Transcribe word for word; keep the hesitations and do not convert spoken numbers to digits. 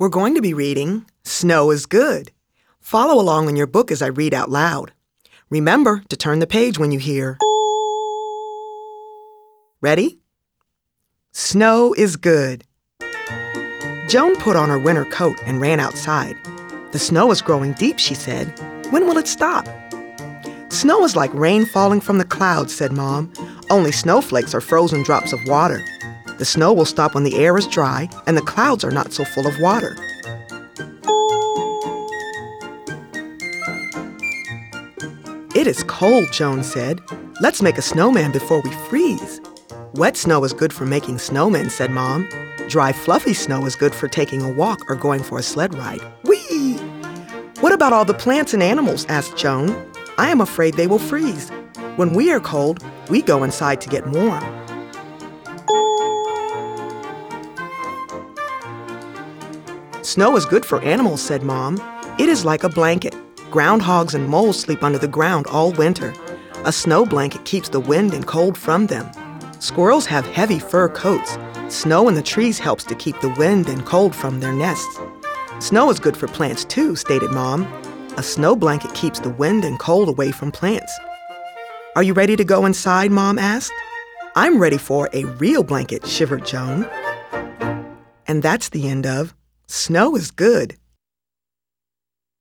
We're going to be reading Snow is Good. Follow along in your book as I read out loud. Remember to turn the page when you hear. Ready? Snow is good. Joan put on her winter coat and ran outside. The snow is growing deep, she said. When will it stop? Snow is like rain falling from the clouds, said Mom. Only snowflakes are frozen drops of water. The snow will stop when the air is dry and the clouds are not so full of water. It is cold, Joan said. Let's make a snowman before we freeze. Wet snow is good for making snowmen, said Mom. Dry, fluffy snow is good for taking a walk or going for a sled ride. Whee! What about all the plants and animals? Asked Joan. I am afraid they will freeze. When we are cold, we go inside to get warm. Snow is good for animals, said Mom. It is like a blanket. Groundhogs and moles sleep under the ground all winter. A snow blanket keeps the wind and cold from them. Squirrels have heavy fur coats. Snow in the trees helps to keep the wind and cold from their nests. Snow is good for plants too, stated Mom. A snow blanket keeps the wind and cold away from plants. Are you ready to go inside? Mom asked. I'm ready for a real blanket, shivered Joan. And that's the end of Snow is Good.